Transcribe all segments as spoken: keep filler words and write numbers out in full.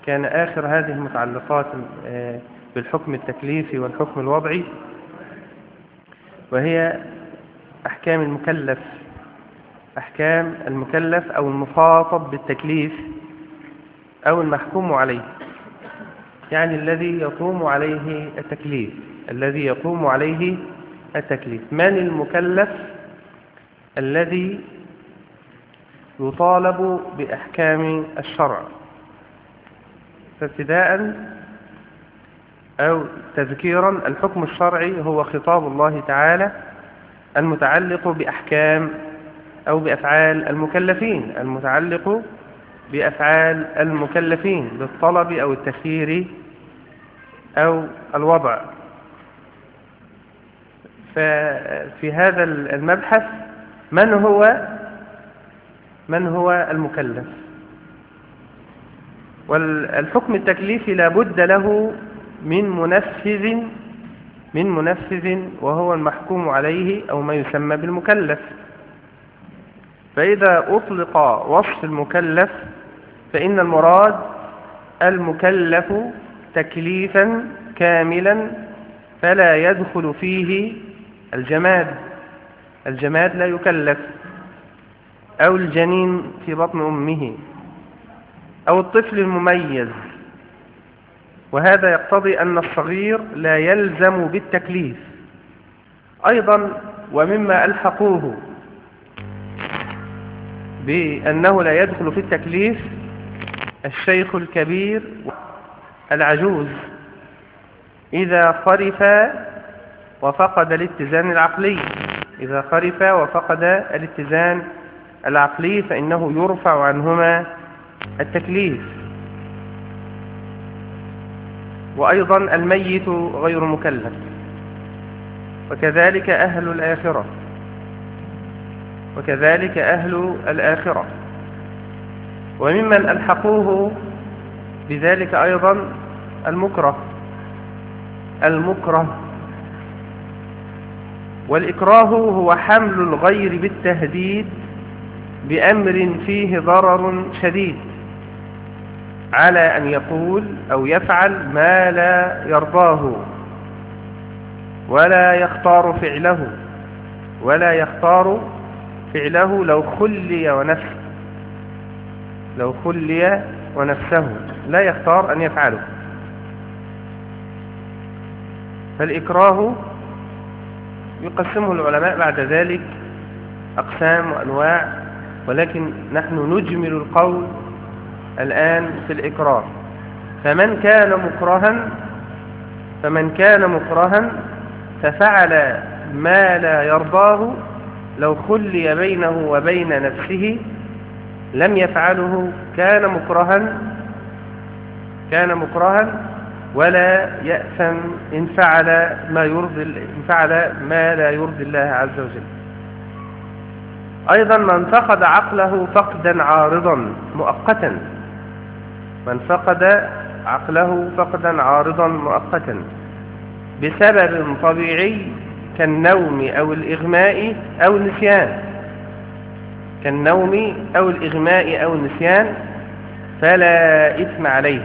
كان آخر هذه المتعلقات بالحكم التكليفي والحكم الوضعي، وهي أحكام المكلف أحكام المكلف أو المخاطب بالتكليف أو المحكوم عليه، يعني الذي يقوم عليه التكليف الذي يقوم عليه التكليف من المكلف الذي يطالب بأحكام الشرع؟ فابتداء أو تذكيرا، الحكم الشرعي هو خطاب الله تعالى المتعلق بأحكام أو بأفعال المكلفين المتعلق بأفعال المكلفين بالطلب أو التخيير أو الوضع. ففي هذا المبحث من هو من هو المكلف؟ والحكم التكليفي لا بد له من منفذ من منفذ وهو المحكوم عليه أو ما يسمى بالمكلف. فإذا أطلق وصف المكلف فإن المراد المكلف تكليفا كاملا فلا يدخل فيه الجماد الجماد لا يكلف، أو الجنين في بطن أمه، أو الطفل المميز. وهذا يقتضي أن الصغير لا يلزم بالتكليف. أيضا ومما ألحقوه بأنه لا يدخل في التكليف الشيخ الكبير العجوز إذا خرف وفقد الاتزان العقلي إذا خرف وفقد الاتزان العقلي فإنه يرفع عنهما التكليف. وأيضا الميت غير مكلف، وكذلك أهل الآخرة وكذلك أهل الآخرة وممن ألحقوه بذلك أيضا المكره المكره والإكراه هو حمل الغير بالتهديد بأمر فيه ضرر شديد على أن يقول أو يفعل ما لا يرضاه ولا يختار فعله ولا يختار فعله لو خلي ونفسه لو خلي ونفسه لا يختار أن يفعله. فالإكراه يقسمه العلماء بعد ذلك أقسام وأنواع، ولكن نحن نجمل القول الآن في الإكراه. فمن كان مكرها فمن كان مكرها ففعل ما لا يرضاه لو خلي بينه وبين نفسه لم يفعله كان مكرها كان مكرها ولا يأثم إن فعل ما يرضي إن فعل ما لا يرضي الله عز وجل. أيضا من فقد عقله فقدا عارضا مؤقتا من فقد عقله فقدا عارضا مؤقتا بسبب طبيعي كالنوم أو الإغماء أو النسيان كالنوم أو الإغماء أو النسيان فلا إثم عليه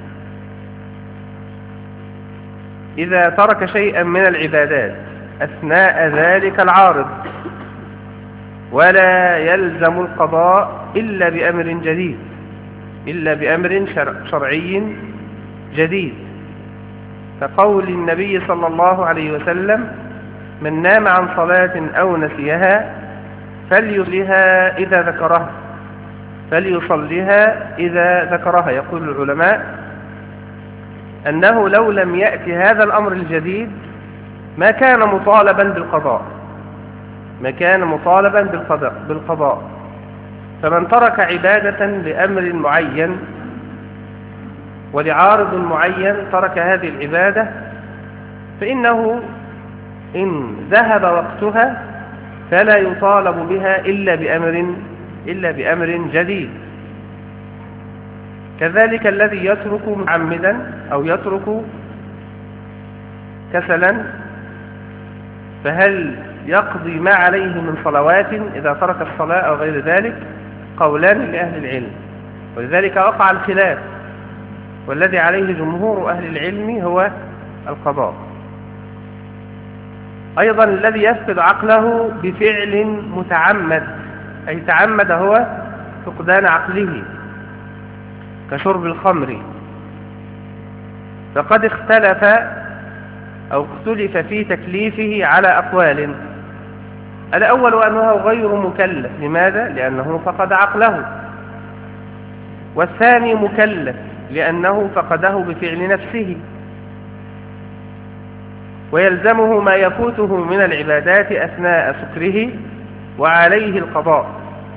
إذا ترك شيئا من العبادات أثناء ذلك العارض، ولا يلزم القضاء إلا بأمر جديد إلا بأمر شرعي جديد، كقول النبي صلى الله عليه وسلم: من نام عن صلاة أو نسيها فليصلها إذا ذكرها فليصلها إذا ذكرها. يقول العلماء أنه لو لم يأتي هذا الأمر الجديد ما كان مطالبا بالقضاء ما كان مطالبا بالقضاء بالقضاء فمن ترك عبادة لأمر معين ولعارض معين ترك هذه العبادة فإنه إن ذهب وقتها فلا يطالب بها إلا بأمر إلا بأمر جديد. كذلك الذي يترك متعمدا أو يترك كسلا فهل يقضي ما عليه من صلوات إذا ترك الصلاة أو غير ذلك؟ قولان لأهل العلم، ولذلك وقع الخلاف والذي عليه جمهور أهل العلم هو القضاء. أيضا الذي يفقد عقله بفعل متعمد، أي تعمد هو فقدان عقله كشرب الخمر، فقد اختلف أو اختلف في تكليفه على أقوال. الأول أنه غير مكلف. لماذا؟ لأنه فقد عقله. والثاني مكلف لأنه فقده بفعل نفسه، ويلزمه ما يفوته من العبادات أثناء سكره وعليه القضاء.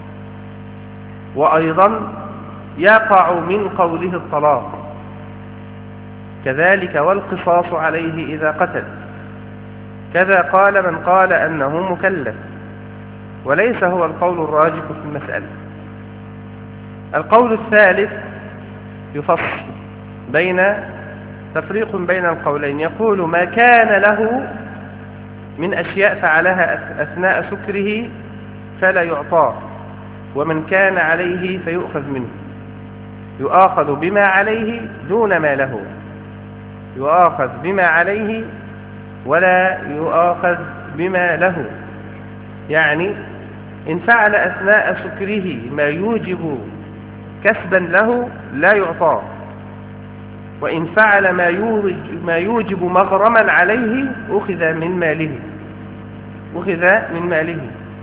وأيضا يقع من قوله الطلاق، كذلك والقصاص عليه إذا قتل. كذا قال من قال أنه مكلف، وليس هو القول الراجح في المسألة. القول الثالث يفصل بين تفريق بين القولين، يقول ما كان له من أشياء فعلها أثناء سكره فلا يعطاه، ومن كان عليه فيؤخذ منه، يؤاخذ بما عليه دون ما له، يؤاخذ بما عليه ولا يؤاخذ بما له. يعني إن فعل أثناء سكره ما يوجب كسبا له لا يعطاه، وإن فعل ما يوجب, ما يوجب مغرما عليه أخذ من ماله أخذ من ماله.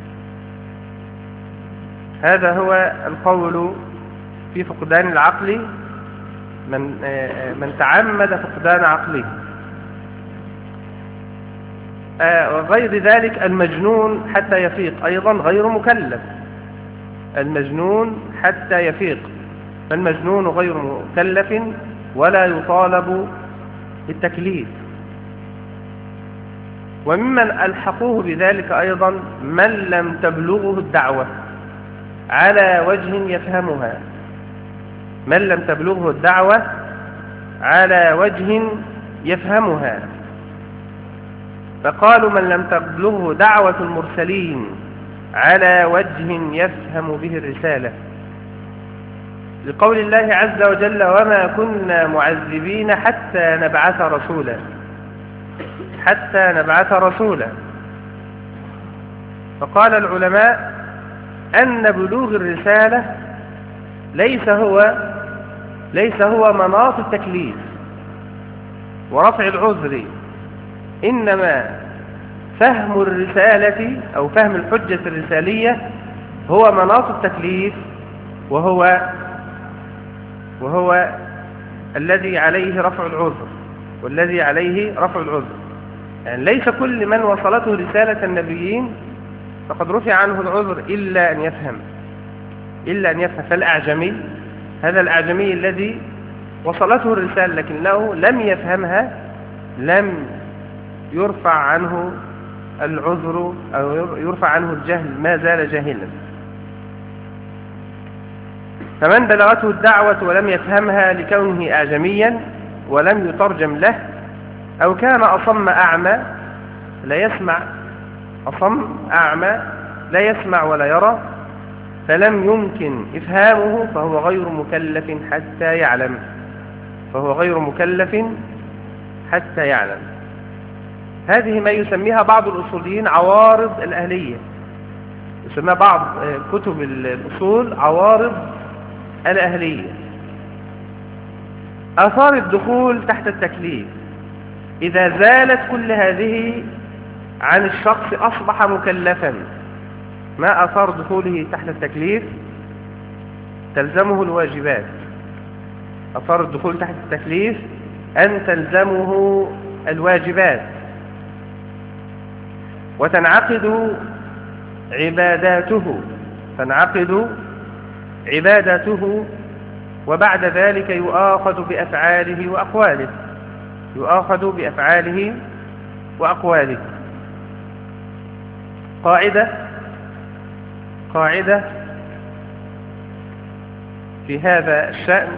هذا هو القول في فقدان العقل، من من تعمد فقدان عقله. غير ذلك المجنون حتى يفيق أيضا غير مكلف، المجنون حتى يفيق، فالمجنون غير مكلف ولا يطالب بالتكليف. وممن ألحقوه بذلك أيضا من لم تبلغه الدعوة على وجه يفهمها، من لم تبلغه الدعوة على وجه يفهمها. فقالوا من لم تبلغه دعوة المرسلين على وجه يفهم به الرسالة، لقول الله عز وجل وما كنا معذبين حتى نبعث رسولا، حتى نبعث رسولا. فقال العلماء أن بلوغ الرسالة ليس هو ليس هو مناط التكليف ورفع العذر، إنما فهم الرسالة أو فهم الحجة الرسالية هو مناط التكليف، وهو وهو الذي عليه رفع العذر، والذي عليه رفع العذر. يعني ليس كل من وصلته رسالة النبيين فقد رفع عنه العذر إلا أن يفهم إلا أن يفهم. فالأعجمي، هذا الأعجمي الذي وصلته الرسالة لكنه لم يفهمها، لم يرفع عنه العذر أو يرفع عنه الجهل، ما زال جاهلا. فمن بلغته الدعوة ولم يفهمها لكونه أعجميا ولم يترجم له، أو كان أصم أعمى لا يسمع أصم أعمى لا يسمع ولا يرى، فلم يمكن إفهامه، فهو غير مكلف حتى يعلم فهو غير مكلف حتى يعلم. هذه ما يسميها بعض الأصوليين عوارض الأهلية، يسمى بعض كتب الأصول عوارض الأهلية. آثار الدخول تحت التكليف: إذا زالت كل هذه عن الشخص أصبح مكلفا. ما آثار دخوله تحت التكليف؟ تلزمه الواجبات. آثار الدخول تحت التكليف أن تلزمه الواجبات، وتنعقد عباداته تنعقد عباداته وبعد ذلك يؤاخذ بأفعاله وأقواله يؤاخذ بأفعاله وأقواله. قاعدة قاعدة في هذا الشأن،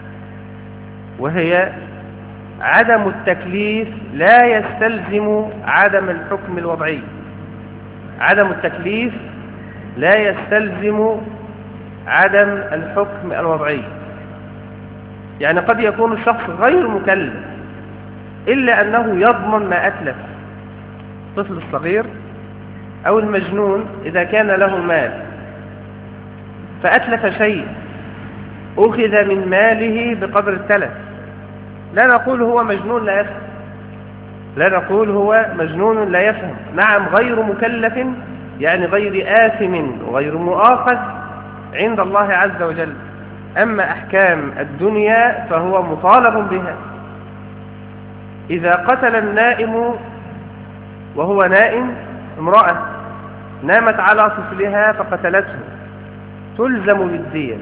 وهي عدم التكليف لا يستلزم عدم الحكم الوضعي. عدم التكليف لا يستلزم عدم الحكم الوضعي. يعني قد يكون الشخص غير مكلف إلا أنه يضمن ما أتلف. الطفل الصغير أو المجنون إذا كان له مال فأتلف شيء أخذ من ماله بقدر التلف، لا نقول هو مجنون لا يفهم، لا نقول هو مجنون لا يفهم، نعم غير مكلف يعني غير آثم وغير مؤاخذ عند الله عز وجل. أما أحكام الدنيا فهو مطالب بها. إذا قتل النائم وهو نائم امرأة نامت على طفلها فقتلته تلزم بالدية،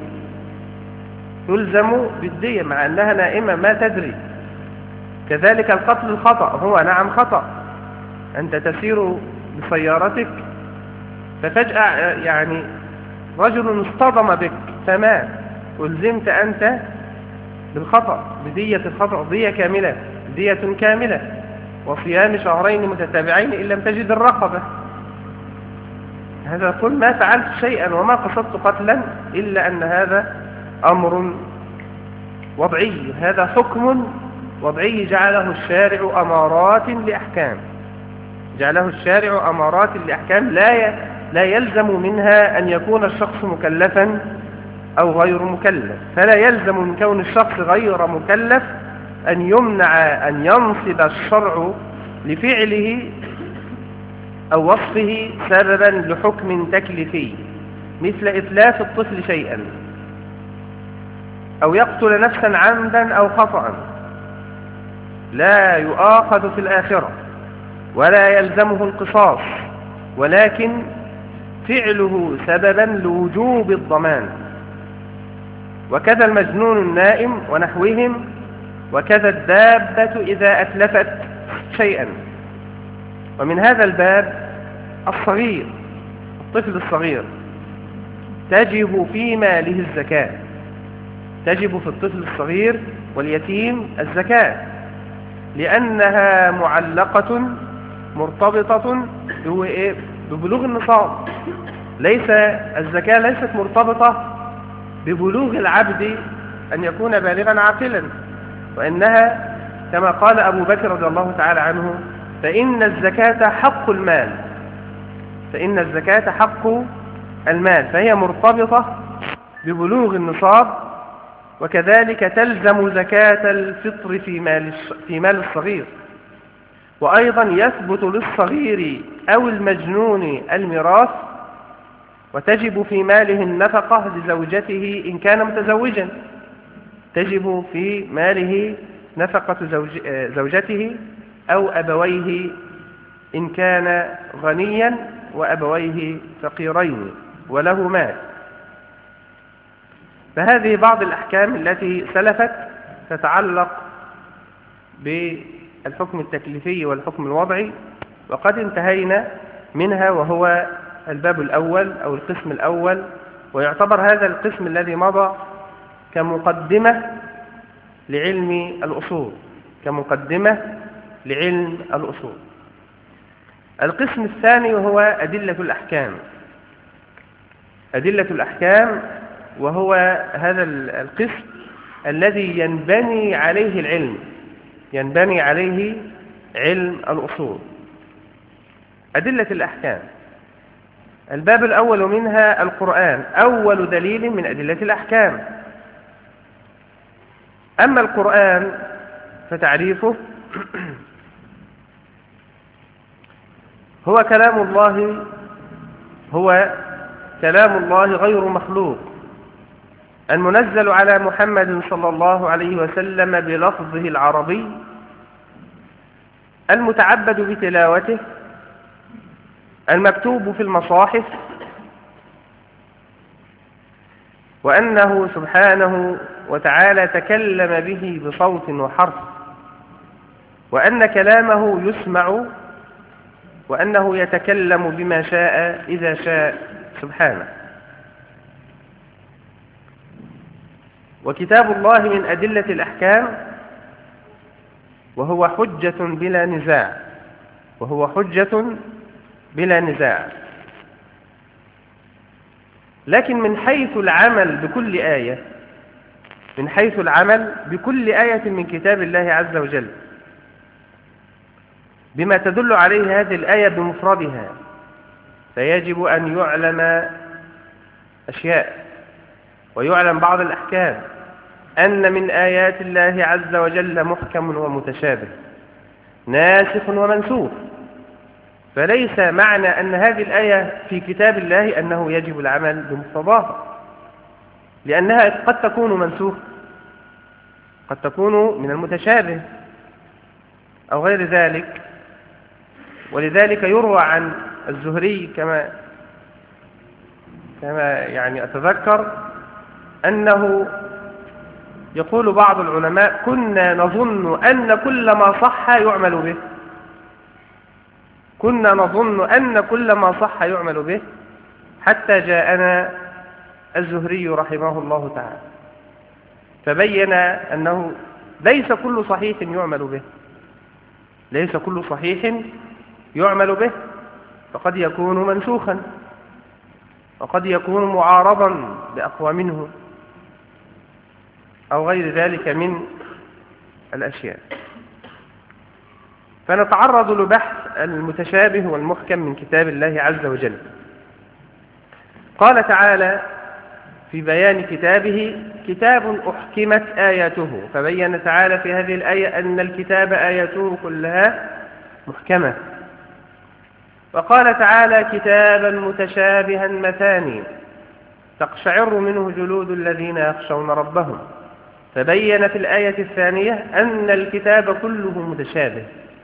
تلزم بالدية مع أنها نائمة ما تدري. كذلك القتل الخطأ، هو نعم خطأ، أنت تسير بسيارتك ففجأة يعني رجل اصطدم بك فمات، ألزمت أنت بالخطأ بدية الخطأ، دية كاملة، دية كاملة، وصيام شهرين متتابعين إن لم تجد الرقبة. هذا قل ما فعلت شيئا وما قصدت قتلا إلا أن هذا أمر وضعي، هذا حكم وضعي جعله الشارع أمارات لأحكام، جعله الشارع أمارات لأحكام لا لا يلزم منها أن يكون الشخص مكلفا أو غير مكلف. فلا يلزم من كون الشخص غير مكلف أن يمنع أن ينصب الشرع لفعله أو وصفه سببا لحكم تكليفي مثل إتلاف الطفل شيئا أو يقتل نفسا عمدا أو خطأ، لا يؤاخذ في الآخرة ولا يلزمه القصاص، ولكن فعله سببا لوجوب الضمان. وكذا المجنون النائم ونحوهم، وكذا الدابة إذا أتلفت شيئا. ومن هذا الباب الصغير، الطفل الصغير تجب في ماله الزكاة، تجب في الطفل الصغير واليتيم الزكاة، لأنها معلقة مرتبطة ببلوغ النصاب. ليس الزكاة ليست مرتبطة ببلوغ العبد أن يكون بالغا عاقلا، وإنها كما قال أبو بكر رضي الله تعالى عنه: فإن الزكاة حق المال، فإن الزكاة حق المال، فهي مرتبطة ببلوغ النصاب. وكذلك تلزم زكاة الفطر في مال في مال الصغير. وأيضا يثبت للصغير أو المجنون الميراث، وتجب في ماله النفقة لزوجته إن كان متزوجا، تجب في ماله نفقة زوج زوجته أو أبويه إن كان غنيا وأبويه فقيرين وله مال. فهذه بعض الأحكام التي سلفت تتعلق بالحكم التكليفي والحكم الوضعي، وقد انتهينا منها، وهو الباب الأول أو القسم الأول. ويعتبر هذا القسم الذي مضى كمقدمة لعلم الأصول، كمقدمة لعلم الأصول. القسم الثاني وهو أدلة الأحكام، أدلة الأحكام، وهو هذا القسم الذي ينبني عليه العلم، ينبني عليه علم الأصول. أدلة الأحكام، الباب الأول منها القرآن، أول دليل من أدلة الأحكام. أما القرآن فتعريفه هو كلام الله، هو كلام الله غير مخلوق، المنزل على محمد صلى الله عليه وسلم بلفظه العربي، المتعبد بتلاوته، المكتوب في المصاحف، وأنه سبحانه وتعالى تكلم به بصوت وحرف، وأن كلامه يسمع، وأنه يتكلم بما شاء إذا شاء سبحانه. وكتاب الله من أدلة الأحكام، وهو حجة بلا نزاع، وهو حجة بلا نزاع. لكن من حيث العمل بكل آية، من حيث العمل بكل آية من كتاب الله عز وجل بما تدل عليه هذه الآية بمفردها، فيجب أن يعلم أشياء ويعلم بعض الأحكام، أن من آيات الله عز وجل محكم ومتشابه، ناسخ ومنسوخ. فليس معنى أن هذه الآية في كتاب الله أنه يجب العمل بمقتضاها، لأنها قد تكون منسوخة، قد تكون من المتشابه أو غير ذلك. ولذلك يروى عن الزهري كما كما يعني أتذكر أنه يقول بعض العلماء: كنا نظن أن كل ما صح يعمل به، كنا نظن أن كل ما صح يعمل به حتى جاءنا الزهري رحمه الله تعالى فبين أنه ليس كل صحيح يعمل به، ليس كل صحيح يعمل به، فقد يكون منسوخا وقد يكون معارضا بأقوى منه أو غير ذلك من الأشياء. فنتعرض لبحث المتشابه والمحكم من كتاب الله عز وجل. قال تعالى في بيان كتابه: كتاب أحكمت آياته، فبين تعالى في هذه الآية أن الكتاب آياته كلها محكمة. وقال تعالى: كتابا متشابها مثاني تقشعر منه جلود الذين يخشون ربهم، فبين في الآية الثانية أن الكتاب كله متشابه.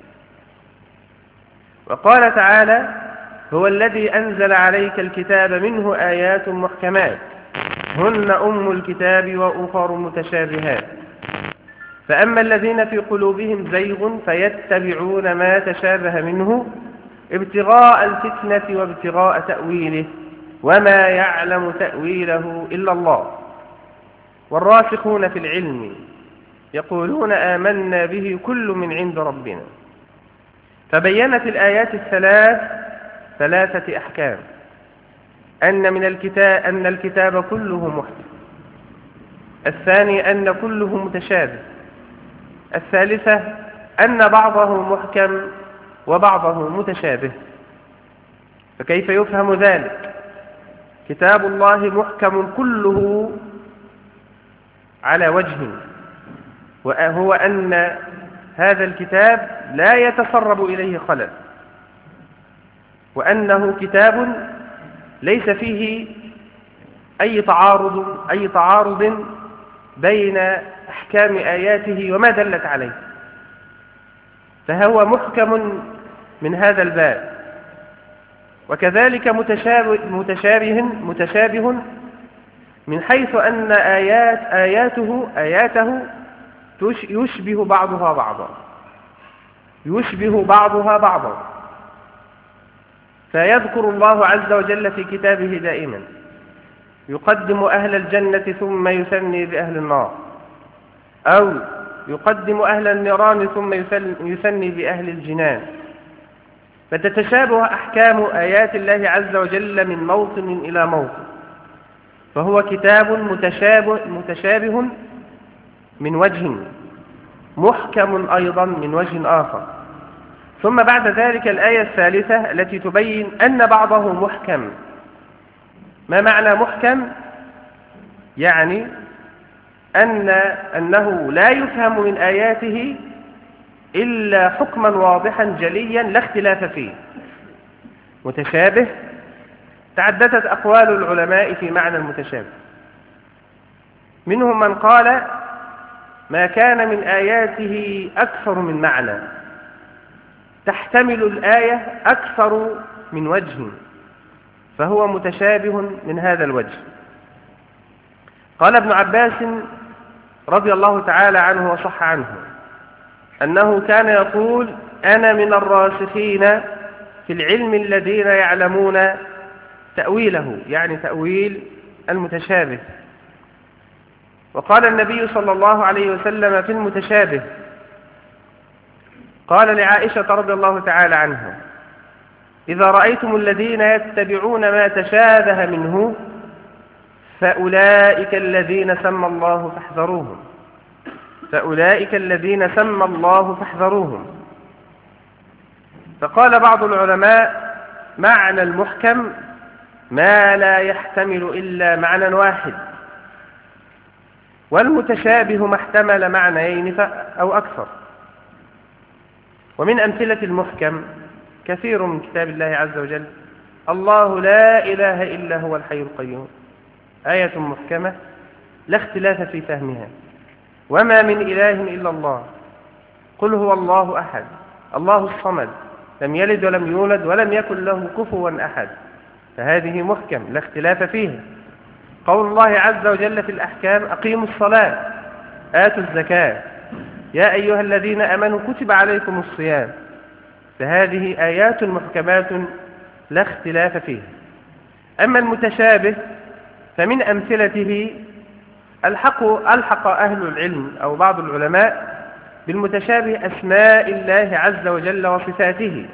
وقال تعالى: هو الذي أنزل عليك الكتاب منه آيات محكمات هن أم الكتاب وأخر متشابهات، فأما الذين في قلوبهم زيغ فيتبعون ما تشابه منه ابتغاء الفتنة وابتغاء تأويله وما يعلم تأويله إلا الله، والراسخون في العلم يقولون آمنا به كل من عند ربنا. فبينت الآيات الثلاث ثلاثة أحكام: أن من الكتاب أن الكتاب كله محكم، الثاني أن كله متشابه، الثالثة أن بعضه محكم وبعضه متشابه. فكيف يفهم ذلك؟ كتاب الله محكم كله على وجه، وهو أن هذا الكتاب لا يتسرب إليه خلل، وأنه كتاب ليس فيه أي تعارض أي تعارض بين أحكام آياته وما دلت عليه، فهو محكم من هذا الباب. وكذلك متشابه متشابه متشابه من حيث أن آيات آياته آياته يشبه بعضها بعضا يشبه بعضها بعضا فيذكر الله عز وجل في كتابه دائما يقدم أهل الجنة ثم يثني بأهل النار، أو يقدم أهل النيران ثم يثني بأهل الجنان، فتتشابه أحكام آيات الله عز وجل من موطن إلى موطن، فهو كتاب متشابه, متشابه من وجه، محكم أيضا من وجه آخر. ثم بعد ذلك الآية الثالثة التي تبين أن بعضه محكم. ما معنى محكم؟ يعني أن أنه لا يفهم من آياته إلا حكما واضحا جليا لا اختلاف فيه. متشابه، تعددت أقوال العلماء في معنى المتشابه، منهم من قال ما كان من آياته أكثر من معنى، تحتمل الآية أكثر من وجه، فهو متشابه من هذا الوجه. قال ابن عباس رضي الله تعالى عنه وصح عنه أنه كان يقول: أنا من الراسخين في العلم الذين يعلمون تأويله، يعني تأويل المتشابه. وقال النبي صلى الله عليه وسلم في المتشابه، قال لعائشة رضي الله تعالى عنها: إذا رأيتم الذين يتبعون ما تشابه منه فأولئك الذين سمى الله فاحذروهم فأولئك الذين سمى الله فاحذروهم. فقال بعض العلماء معنى المحكم ما لا يحتمل إلا معنى واحد، والمتشابه ما احتمل معنيين أو أكثر. ومن أمثلة المحكم كثير من كتاب الله عز وجل: الله لا إله إلا هو الحي القيوم، آية محكمة لا اختلاف في فهمها. وما من إله إلا الله، قل هو الله أحد الله الصمد لم يلد ولم يولد ولم يكن له كفوا أحد، فهذه محكم لا اختلاف فيها. قول الله عز وجل في الأحكام: أقيموا الصلاة آتوا الزكاة يا أيها الذين آمنوا كتب عليكم الصيام، فهذه آيات محكمات لا اختلاف فيها. أما المتشابه فمن أمثلته الحق ألحق أهل العلم أو بعض العلماء بالمتشابه أسماء الله عز وجل وصفاته.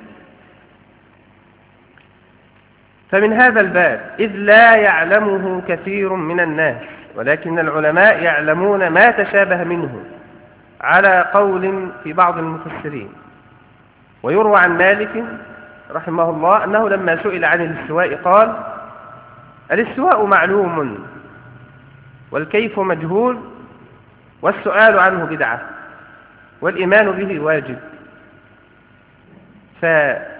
فمن هذا الباب إذ لا يعلمه كثير من الناس، ولكن العلماء يعلمون ما تشابه منه على قول في بعض المفسرين. ويروى عن مالك رحمه الله أنه لما سئل عن الاستواء قال: الاستواء معلوم والكيف مجهول والسؤال عنه بدعة والإيمان به واجب. ف...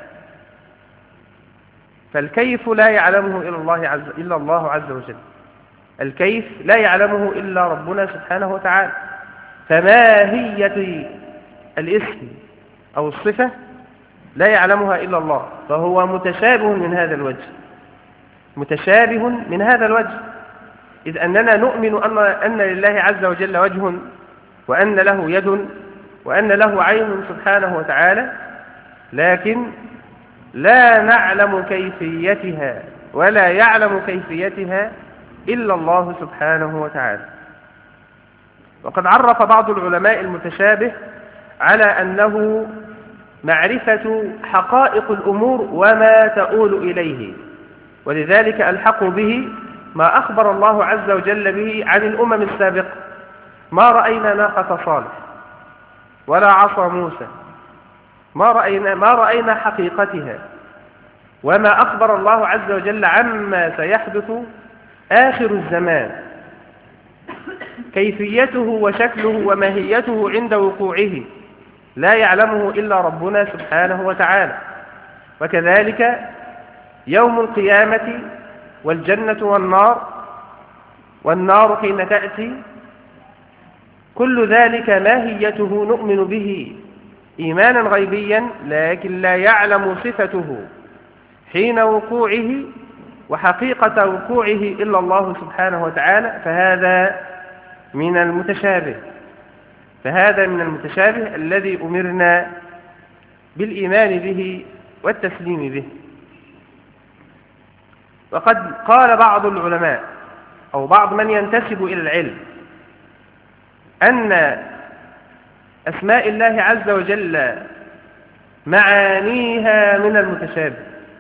فالكيف لا يعلمه إلا الله عز... إلا الله عز وجل، الكيف لا يعلمه إلا ربنا سبحانه وتعالى. فماهية الاسم أو الصفة لا يعلمها إلا الله، فهو متشابه من هذا الوجه متشابه من هذا الوجه إذ أننا نؤمن أن, أن لله عز وجل وجه، وأن له يد، وأن له عين سبحانه وتعالى، لكن لا نعلم كيفيتها ولا يعلم كيفيتها إلا الله سبحانه وتعالى. وقد عرف بعض العلماء المتشابه على أنه معرفة حقائق الأمور وما تؤول إليه، ولذلك ألحقوا به ما أخبر الله عز وجل به عن الأمم السابقة: ما رأينا ناقة صالح ولا عصا موسى، ما رأينا, ما رأينا حقيقتها. وما أخبر الله عز وجل عما سيحدث آخر الزمان، كيفيته وشكله وماهيته عند وقوعه لا يعلمه إلا ربنا سبحانه وتعالى. وكذلك يوم القيامة والجنة والنار والنار حين تأتي، كل ذلك ماهيته نؤمن به إيمانا غيبيا، لكن لا يعلم صفته حين وقوعه وحقيقة وقوعه إلا الله سبحانه وتعالى. فهذا من المتشابه فهذا من المتشابه الذي أمرنا بالإيمان به والتسليم به. وقد قال بعض العلماء أو بعض من ينتسب إلى العلم أن أسماء الله عز وجل معانيها من المتشابه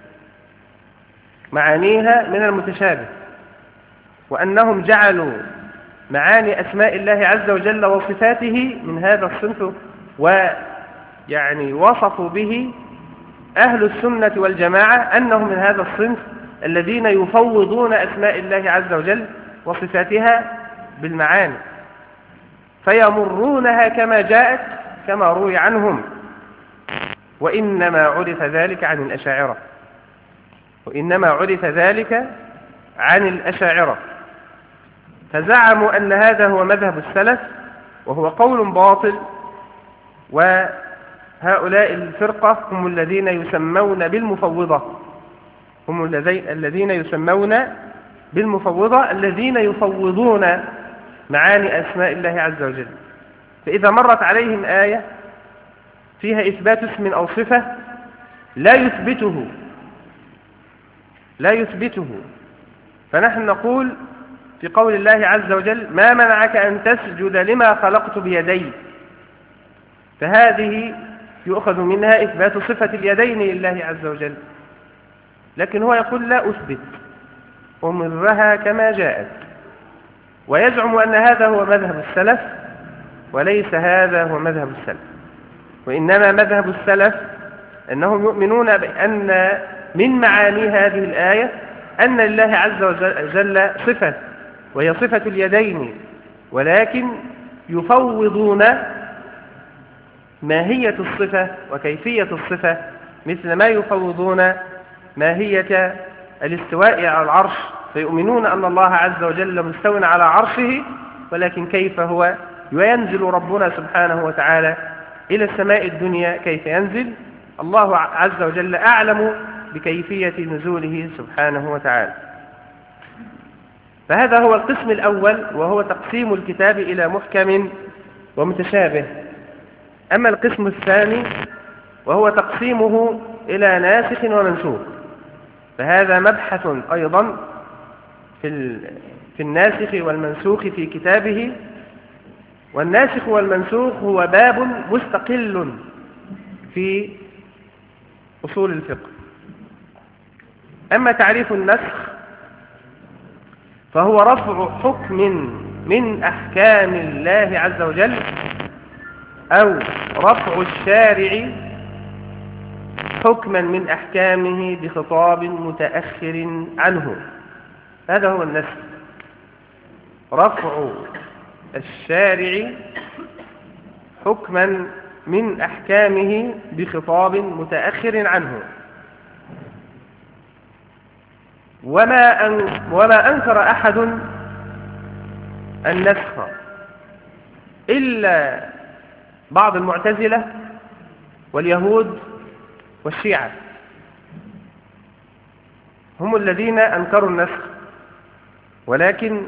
معانيها من المتشابه وأنهم جعلوا معاني أسماء الله عز وجل وصفاته من هذا الصنف، ويعني وصفوا به أهل السنة والجماعة أنهم من هذا الصنف الذين يفوضون أسماء الله عز وجل وصفاتها بالمعاني، فيمرونها كما جاءت كما روي عنهم. وإنما عرف ذلك عن الأشاعرة وإنما عرف ذلك عن الأشاعرة فزعموا أن هذا هو مذهب السلف، وهو قول باطل. وهؤلاء الفرقة هم الذين يسمون بالمفوضة هم الذين يسمون بالمفوضة الذين يفوضون معاني أسماء الله عز وجل. فإذا مرت عليهم آية فيها إثبات اسم أو صفة لا يثبته لا يثبته فنحن نقول في قول الله عز وجل: ما منعك أن تسجد لما خلقت بيدي، فهذه يؤخذ منها إثبات صفة اليدين لله عز وجل، لكن هو يقول لا أثبت، أمرها كما جاءت. ويزعم أن هذا هو مذهب السلف، وليس هذا هو مذهب السلف، وإنما مذهب السلف أنهم يؤمنون بأن من معاني هذه الآية أن لله عز وجل صفة، وهي صفة اليدين، ولكن يفوضون ماهية الصفة وكيفية الصفة، مثل ما يفوضون ماهية الاستواء على العرش، فيؤمنون أن الله عز وجل مستو على عرشه، ولكن كيف هو؟ وينزل ربنا سبحانه وتعالى إلى السماء الدنيا، كيف ينزل؟ الله عز وجل أعلم بكيفية نزوله سبحانه وتعالى. فهذا هو القسم الأول، وهو تقسيم الكتاب إلى محكم ومتشابه. أما القسم الثاني وهو تقسيمه إلى ناسخ ومنسوخ، فهذا مبحث أيضا في في الناسخ والمنسوخ في كتابه. والناسخ والمنسوخ هو باب مستقل في أصول الفقه. أما تعريف النسخ فهو رفع حكم من أحكام الله عز وجل، أو رفع الشارع حكما من أحكامه بخطاب متأخر عنه، هذا هو النسخ، رفع الشارع حكما من أحكامه بخطاب متأخر عنه. وما, أن وما أنكر أحد النسخ إلا بعض المعتزلة واليهود والشيعة، هم الذين أنكروا النسخ، ولكن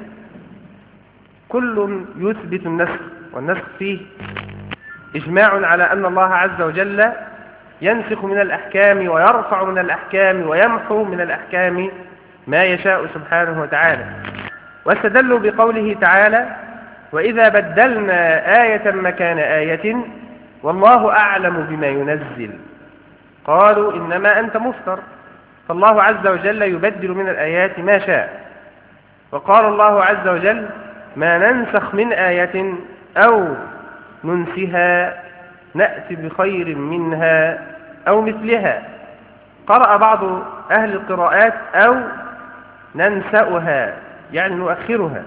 كل يثبت النسخ، والنسخ فيه إجماع على أن الله عز وجل ينسخ من الأحكام ويرفع من الأحكام ويمحو من الأحكام ما يشاء سبحانه وتعالى. واستدلوا بقوله تعالى: وإذا بدلنا آية مكان آية والله أعلم بما ينزل قالوا إنما أنت مفتر. فالله عز وجل يبدل من الآيات ما شاء. وقال الله عز وجل: ما ننسخ من آية أو ننسها نأتي بخير منها أو مثلها. قرأ بعض أهل القراءات أو ننسأها، يعني نؤخرها.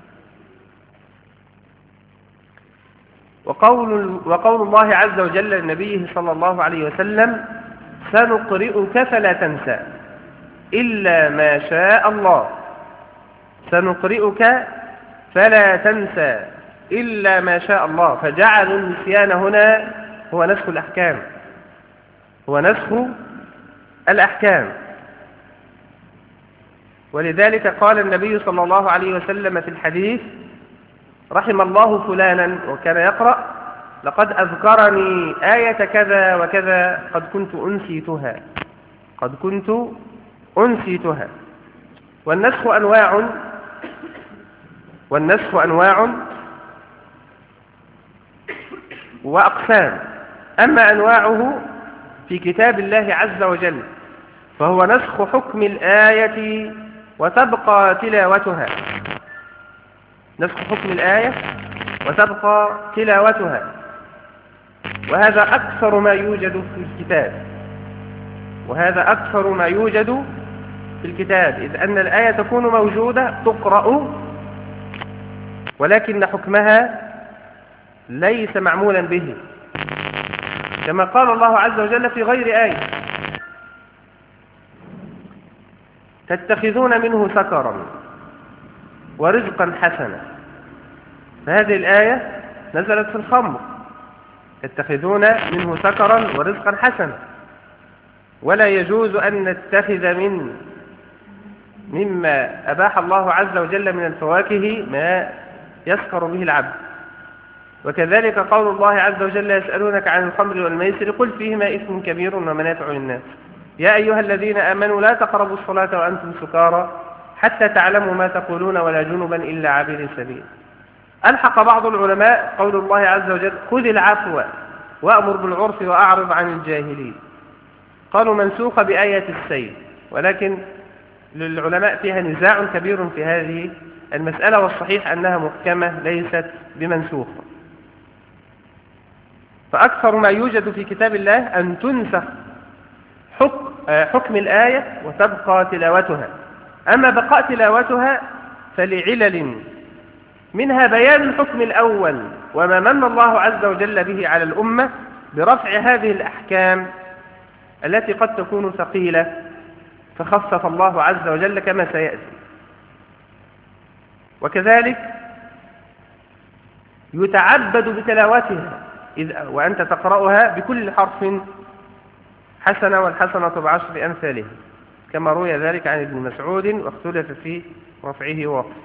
وقول, وقول الله عز وجل لنبيه صلى الله عليه وسلم: سنقرئك فلا تنسى إلا ما شاء الله. سنقرئك فلا تنسى إلا ما شاء الله. فجعلوا النسيان هنا هو نسخ الأحكام، هو نسخ الأحكام. ولذلك قال النبي صلى الله عليه وسلم في الحديث: رحم الله فلانا، وكان يقرأ: لقد أذكرني آية كذا وكذا قد كنت أنسيتها، قد كنت أنسيتها. والنسخ أنواع، والنسخ أنواع وأقسام. أما أنواعه في كتاب الله عز وجل فهو نسخ حكم الآية وتبقى تلاوتها، نسخ حكم الآية وتبقى تلاوتها، وهذا أكثر ما يوجد في الكتاب، وهذا أكثر ما يوجد في الكتاب، إذ أن الآية تكون موجودة تقرأ ولكن حكمها ليس معمولا به، كما قال الله عز وجل في غير آية: تتخذون منه سكرا ورزقا حسنا. فهذه الآية نزلت في الخمر، تتخذون منه سكرا ورزقا حسنا، ولا يجوز أن نتخذ من مما أباح الله عز وجل من الفواكه ما يسكر به العبد. وكذلك قول الله عز وجل: يسألونك عن الخمر والميسر قل فيهما إثم كبير ومنافع للناس يا أيها الذين آمنوا لا تقربوا الصلاة وأنتم سكارى حتى تعلموا ما تقولون ولا جنبا إلا عابر سبيل. ألحق بعض العلماء قول الله عز وجل: خذ العفو وأمر بالعرف وأعرض عن الجاهلين، قالوا منسوخة بآية السيل، ولكن للعلماء فيها نزاع كبير في هذه المسألة، والصحيح أنها محكمة ليست بمنسوخة. فأكثر ما يوجد في كتاب الله أن تنسخ حكم, حكم الآية وتبقى تلاوتها. أما بقاء تلاوتها فلعلل، منها بيان الحكم الأول وما من الله عز وجل به على الأمة برفع هذه الأحكام التي قد تكون ثقيلة، فخفف الله عز وجل كما سيأتي. وكذلك يتعبد بتلاوتها وأنت تقرأها بكل حرف حسنة، والحسنة بعشر أمثالها، كما روي ذلك عن ابن مسعود واختلف في رفعه ووقفه.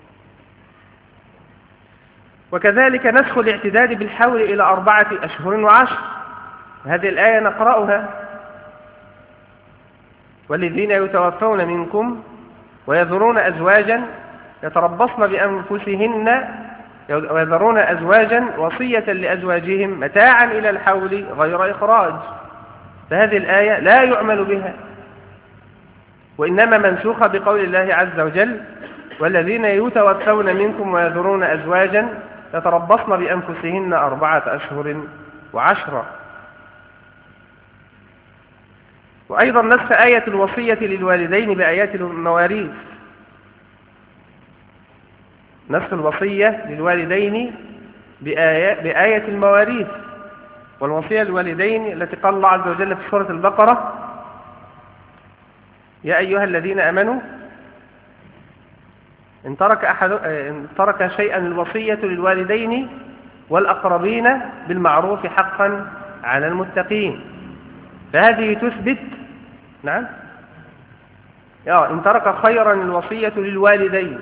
وكذلك نسخ الاعتداد بالحول إلى أربعة أشهر وعشر، هذه الآية نقرأها: والذين يتوفون منكم ويذرون أزواجا يتربصن بأنفسهن ويذرون أزواجا وصية لأزواجهم متاعا إلى الحول غير إخراج. فهذه الآية لا يعمل بها، وإنما منسوخة بقول الله عز وجل: والذين يتوفون منكم ويذرون أزواجا يتربصن بأنفسهن أربعة أشهر وعشرة. وأيضا نسخ آية الوصية للوالدين بآيات المواريث، نسخ الوصية للوالدين بآية, بآية المواريث، والوصية للوالدين التي قال الله عز وجل في سورة البقرة: يا أيها الذين آمنوا إن ترك, أحد إن ترك شيئا الوصية للوالدين والأقربين بالمعروف حقا على المتقين. فهذه تثبت، نعم، يا إن ترك خيرا الوصية للوالدين.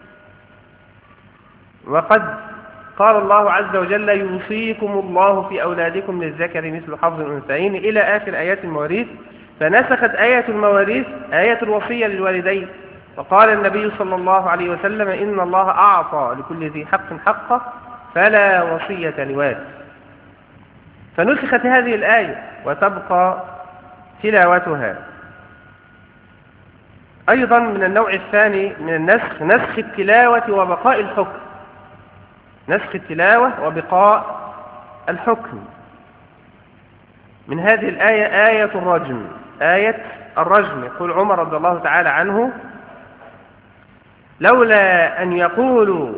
وقد قال الله عز وجل: يوصيكم الله في أولادكم للذكر مثل حظ الأنثيين، إلى آخر آيات المواريث. فنسخت آية المواريث آية الوصية للوالدين، وقال النبي صلى الله عليه وسلم: إن الله أعطى لكل ذي حق حقه فلا وصية لوارث. فنسخت هذه الآية وتبقى تلاوتها. أيضا من النوع الثاني من النسخ نسخ التلاوة وبقاء الحكم، نسخ التلاوة وبقاء الحكم. من هذه الآية آية الرجم، آية الرجم. يقول عمر رضي الله تعالى عنه: لولا أن يقولوا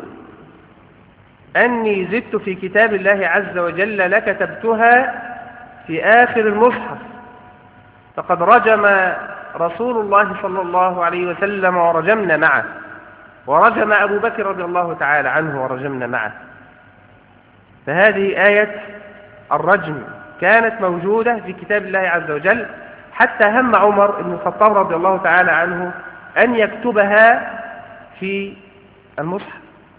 أني زدت في كتاب الله عز وجل لكتبتها في آخر المصحف، فقد رجم رسول الله صلى الله عليه وسلم ورجمنا معه، ورجم أبو بكر رضي الله تعالى عنه ورجمنا معه. فهذه آية الرجم كانت موجودة في كتاب الله عز وجل، حتى هم عمر بن الخطاب رضي الله تعالى عنه أن يكتبها في المصحف.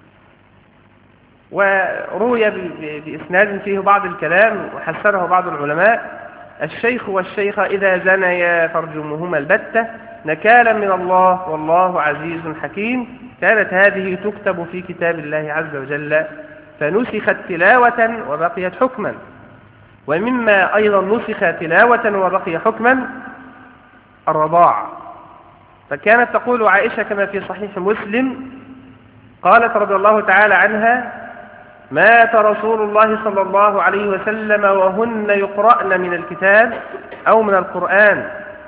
وروي بإسناد فيه بعض الكلام وحسنه بعض العلماء: الشيخ والشيخة إذا زنيا فارجموهما البتة نكالا من الله والله عزيز حكيم. كانت هذه تكتب في كتاب الله عز وجل، فنسخت تلاوة وبقيت حكما. ومما أيضا نسخ تلاوة وبقي حكما الرضاع. فكانت تقول عائشة كما في صحيح مسلم، قالت رضي الله تعالى عنها: مات رسول الله صلى الله عليه وسلم وهن يقرأن من الكتاب أو من القرآن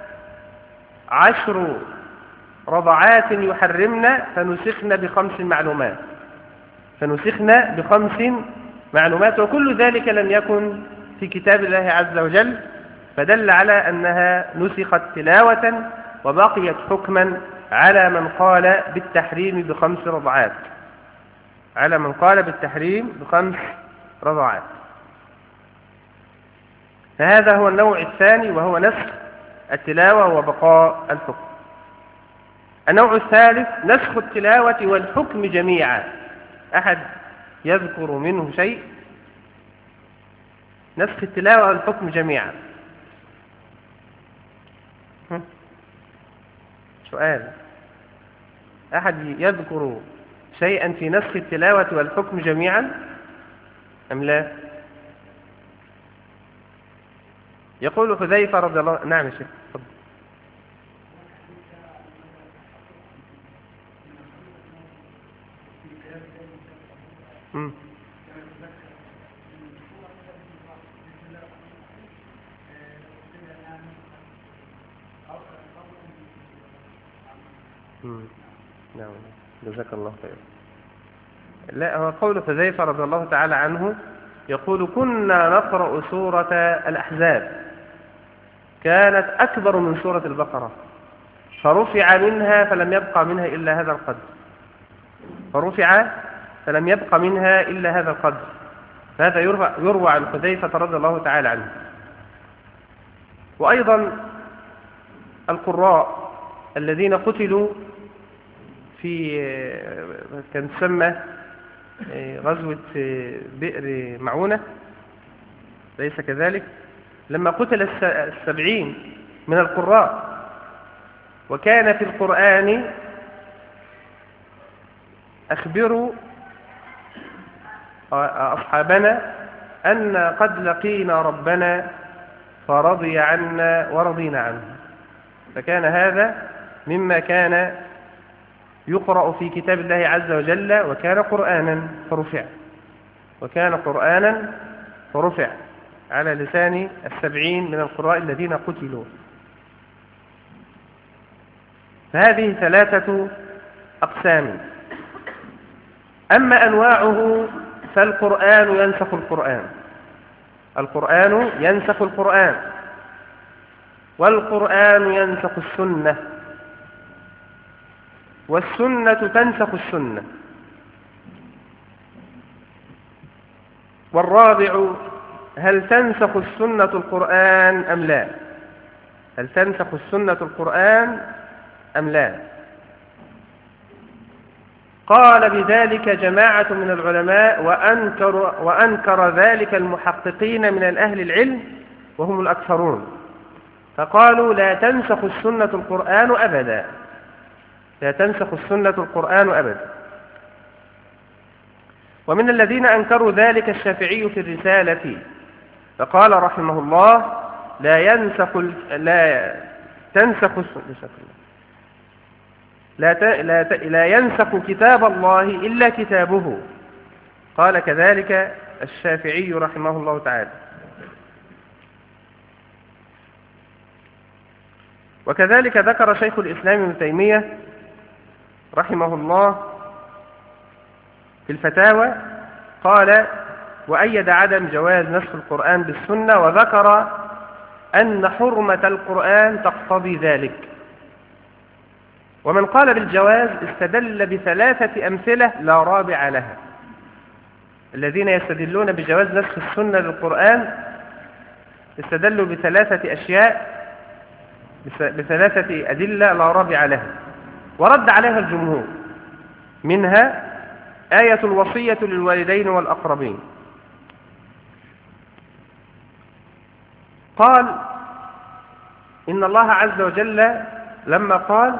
عشر رضعات يحرمن فنسخن بخمس معلومات، فنسخن بخمس معلومات، وكل ذلك لم يكن في كتاب الله عز وجل، فدل على أنها نسخت تلاوة وبقيت حكما على من قال بالتحريم بخمس رضعات، على من قال بالتحريم بخمس رضعات. فهذا هو النوع الثاني، وهو نسخ التلاوة وبقاء الحكم. النوع الثالث نسخ التلاوة والحكم جميعا. أحد يذكر منه شيء؟ نسخ التلاوة والحكم جميعا. سؤال: أحد يذكر شيئا في نسخ التلاوة والحكم جميعا أم لا؟ يقول حذيفة رضي الله. نعم يا شيخ، تفضل. مم. مم. نعم، جزاك الله خير. لا، هو قول حذيفة رضي الله تعالى عنه يقول: كنا نقرأ سورة الأحزاب، كانت أكبر من سورة البقرة، فرفع منها فلم يبقى منها إلا هذا القدر، فرفع فلم يبقى منها إلا هذا القدر. هذا يروى عن حذيفة رضي الله تعالى عنه. وأيضا القراء الذين قتلوا في كان تسمى غزوة بئر معونة، ليس كذلك؟ لما قتل السبعين من القراء، وكان في القرآن: أخبروا أصحابنا أن قد لقينا ربنا فرضي عنا ورضينا عنه. فكان هذا مما كان يقرأ في كتاب الله عز وجل، وكان قرآنا فرفع، وكان قرآنا فرفع على لسان السبعين من القراء الذين قتلوا. فهذه ثلاثة أقسام. أما أنواعه فالقرآن ينسخ القرآن، القرآن ينسخ القرآن، والقرآن ينسخ السنة، والسنة تنسخ السنة. والرابع: هل تنسخ السنة القرآن أم لا؟ هل تنسخ السنة القرآن أم لا؟ قال بذلك جماعة من العلماء، وأنكر, وأنكر ذلك المحققين من الأهل العلم وهم الأكثرون، فقالوا: لا تنسخ السنة القرآن أبدا، لا تنسخ السنة القرآن أبدا. ومن الذين أنكروا ذلك الشافعي في الرسالة، فقال رحمه الله: لا ينسخ لا تنسخ لا لا لا ينسخ كتاب الله إلا كتابه. قال كذلك الشافعي رحمه الله تعالى. وكذلك ذكر شيخ الإسلام ابن تيمية رحمه الله في الفتاوى، قال: وأيد عدم جواز نسخ القرآن بالسنة، وذكر أن حرمة القرآن تقتضي ذلك. ومن قال بالجواز استدل بثلاثة أمثلة لا رابع لها. الذين يستدلون بجواز نسخ السنة للقرآن استدلوا بثلاثة أشياء، بثلاثة أدلة لا رابع لها، ورد عليها الجمهور. منها آية الوصية للوالدين والأقربين. قال إن الله عز وجل لما قال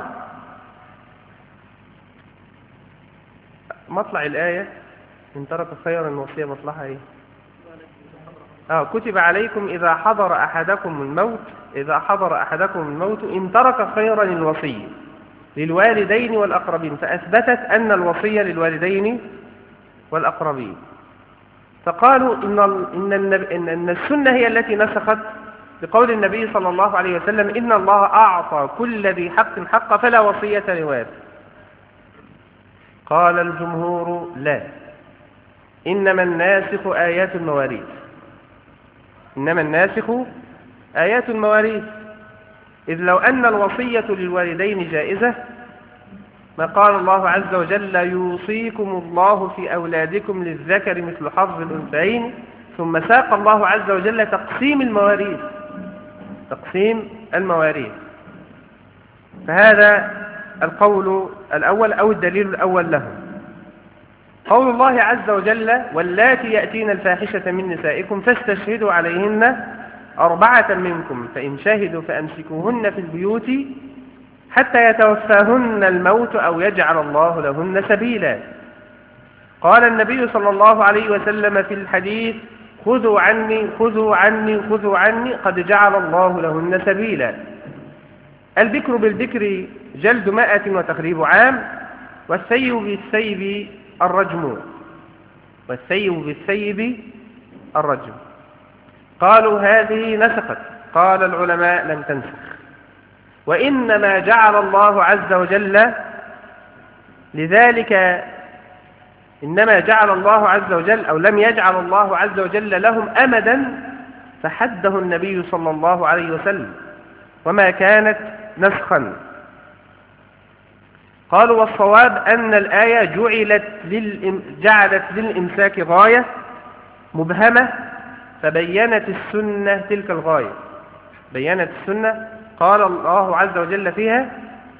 مطلع الآية: إن ترك خيرا الوصية، مطلعها إيه؟ آه كتب عليكم إذا حضر أحدكم الموت إذا حضر أحدكم الموت إن ترك خيرا الوصية للوالدين والأقربين، فأثبتت أن الوصية للوالدين والأقربين. فقالوا إن إن إن السنة هي التي نسخت بقول النبي صلى الله عليه وسلم: إن الله أعطى كل ذي حق حق فلا وصية لوارث. قال الجمهور: لا، إنما الناسخ آيات المواريث، إنما الناسخ آيات المواريث، إذ لو أن الوصية للوالدين جائزة ما قال الله عز وجل: يوصيكم الله في أولادكم للذكر مثل حظ الأنثيين، ثم ساق الله عز وجل تقسيم المواريث، تقسيم المواريث. فهذا القول الأول أو الدليل الأول له. قول الله عز وجل: واللاتي يأتين الفاحشة من نسائكم فاستشهدوا عليهن أربعة منكم فإن شهدوا فأمسكوهن في البيوت حتى يتوفاهن الموت أو يجعل الله لهن سبيلا. قال النبي صلى الله عليه وسلم في الحديث: خذوا عني خذوا عني خذوا عني قد جعل الله لهن سبيلا. البكر بالبكر جلد مائة وتخريب عام، والثيب بالثيب الرجم. والثيب بالثيب الرجم. قالوا هذه نسخت. قال العلماء لم تنسخ، وإنما جعل الله عز وجل لذلك إنما جعل الله عز وجل أو لم يجعل الله عز وجل لهم أمدا فحده النبي صلى الله عليه وسلم، وما كانت نسخا. قالوا والصواب أن الآية جعلت للإم... جعلت للإمساك غاية مبهمة، فبينت السنة تلك الغاية. بينت السنة. قال الله عز وجل فيها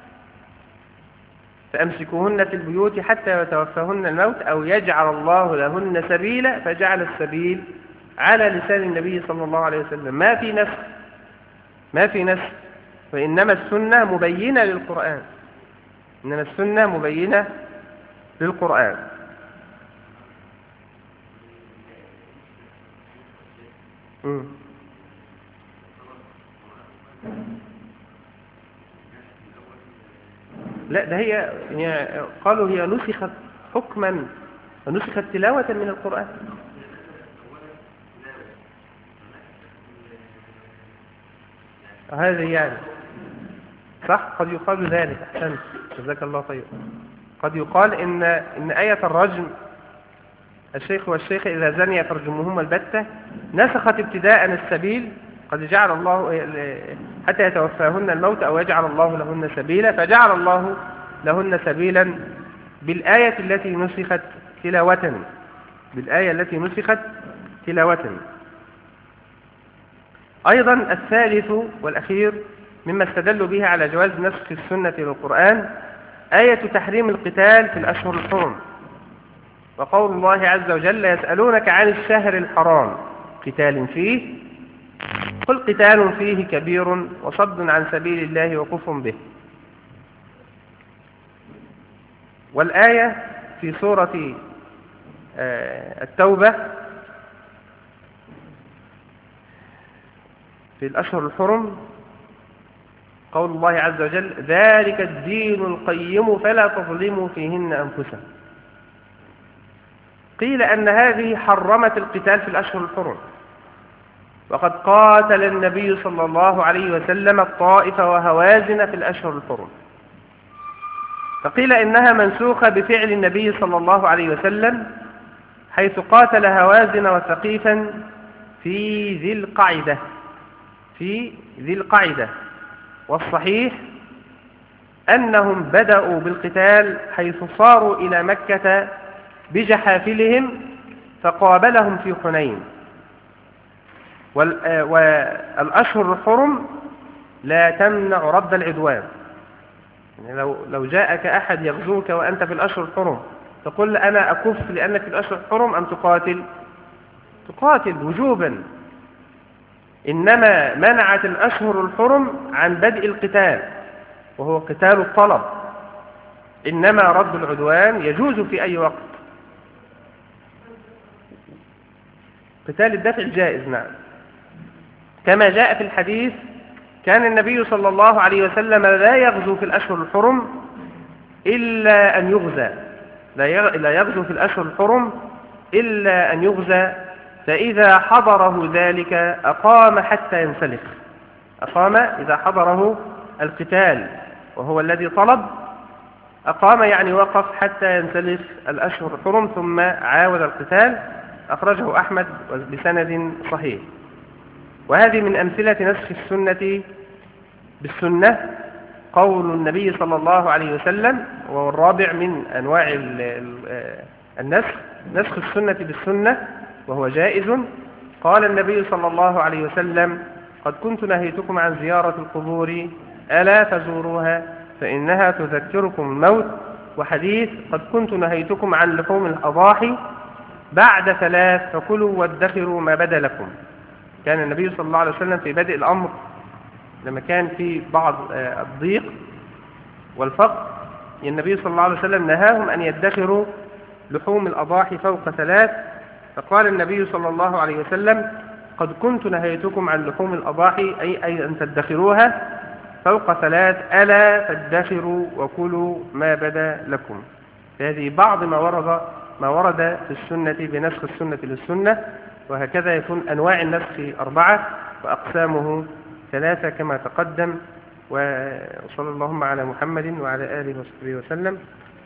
فأمسكوهن في البيوت حتى يتوفاهن الموت أو يجعل الله لهن سبيلا، فجعل السبيل على لسان النبي صلى الله عليه وسلم. ما في نسخ، ما في نسخ، وإنما السنة مبينة للقرآن. إنما السنة مبينة للقرآن. م. لا، ده هي يعني قالوا هي نسخت حكما ونسخت تلاوة من القرآن. هذا يعني صح، قد يقال ذلك. أحسنت، جزاك الله خير. قد يقال إن إن آية الرجم الشيخ والشيخ إذا زنيا فرجموهما البتة نسخت ابتداء السبيل، قد جعل الله حتى يتوفاهن الموت أو يجعل الله لهن سبيلا، فجعل الله لهن سبيلا بالآية التي نسخت تلاوة بالآية التي نسخت تلاوة. أيضا الثالث والأخير مما استدلوا به على جواز نسخ السنة للقرآن آية تحريم القتال في الأشهر الحرم، وقول الله عز وجل يسألونك عن الشهر الحرام قتال فيه قل قتال فيه كبير وصد عن سبيل الله وكفر به. والآية في سورة التوبة في الأشهر الحرم قول الله عز وجل ذلك الدين القيم فلا تظلموا فيهن أنفسا. قيل أن هذه حرمت القتال في الأشهر الحرم، وقد قاتل النبي صلى الله عليه وسلم الطائف وهوازن في الأشهر الحرم، فقيل إنها منسوخة بفعل النبي صلى الله عليه وسلم حيث قاتل هوازن وثقيفا في ذي القعدة في ذي القعدة والصحيح أنهم بدأوا بالقتال حيث صاروا إلى مكة بجحافلهم فقابلهم في حنين. والأشهر الحرم لا تمنع رد العدوان، يعني لو لو جاءك أحد يغزوك وأنت في الأشهر الحرم تقول أنا أكف لأنك في الأشهر الحرم أم تقاتل؟ تقاتل وجوبا. إنما منعت الأشهر الحرم عن بدء القتال وهو قتال الطلب، إنما رد العدوان يجوز في أي وقت. قتال الدفع جائز، نعم، كما جاء في الحديث كان النبي صلى الله عليه وسلم لا يغزو في الأشهر الحرم إلا أن يغزى، لا يغزو في الأشهر الحرم إلا أن يغزى، فإذا حضره ذلك أقام حتى ينسلخ. أقام إذا حضره القتال وهو الذي طلب، أقام يعني وقف حتى ينسلخ الأشهر الحرم ثم عاود القتال. أخرجه أحمد بسند صحيح. وهذه من أمثلة نسخ السنة بالسنة قول النبي صلى الله عليه وسلم، وهو الرابع من أنواع النسخ، نسخ السنة بالسنة وهو جائز. قال النبي صلى الله عليه وسلم قد كنت نهيتكم عن زيارة القبور ألا فزوروها فإنها تذكركم الموت. وحديث قد كنت نهيتكم عن لحوم الأضاحي بعد ثلاث فكلوا وادخروا ما بدا لكم. كان النبي صلى الله عليه وسلم في بدء الأمر لما كان في بعض الضيق والفقر، النبي صلى الله عليه وسلم نهاهم أن يدخروا لحوم الأضاحي فوق ثلاث، فقال النبي صلى الله عليه وسلم قد كنت نهيتكم عن لحوم الأضاحي أي, أي أن تدخروها فوق ثلاث ألا فادخروا وكلوا ما بدا لكم. هذه بعض ما ورد ما ورد في السنة بنسخ السنة للسنة، وهكذا يكون أنواع النسخ أربعة وأقسامه ثلاثة كما تقدم. وصلى اللهم على محمد وعلى آله وصحبه وسلم.